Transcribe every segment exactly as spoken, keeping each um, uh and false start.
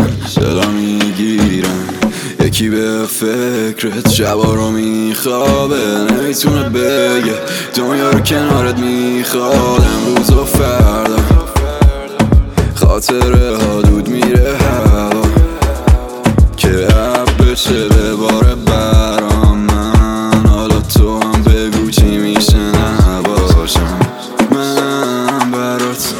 میشینن صدا میگیرن، یکی به فکرت شبا رو میخوابه، نمیتونه بگه دنیا رو کنارت میخواد. امروز و فردا خاطره ها دود میره هوا، که عب بشه بباره برام من. حالا تو هم بگو چی میشه نباشم من برات.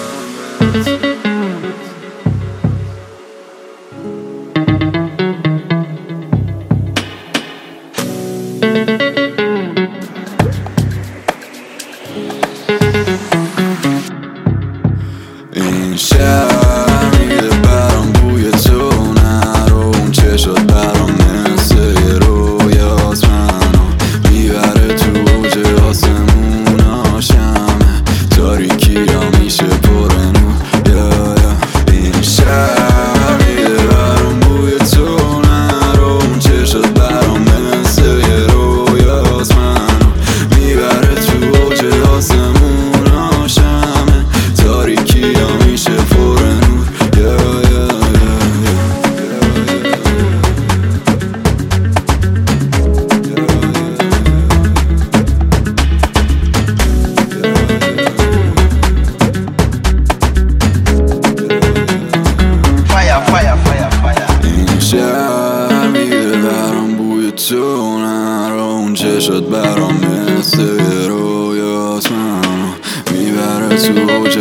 این شهر میده برام بوی تو نرو، اون چشات برام مثل یه رویاست، منو میبره تو اوج آسمونا، شمه تاریکی را میشه پر نور. یا یا این شهر میده برام بوی تو نرو، اون چشات برام مثل یه رویاست، منو میبره تو اوج آسمونا، شمه تاریکی را میشه پر نور. یا یا Fire, fire, fire, fire. این شهر میده برام بوی تو نرو، اون چشات برام مثل یه رویاست، منو میبره تو اوج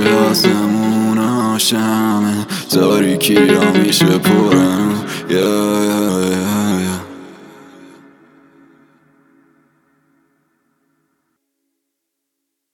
آسمونا، شمه تاریکی را میشه پر نور. یا یا یا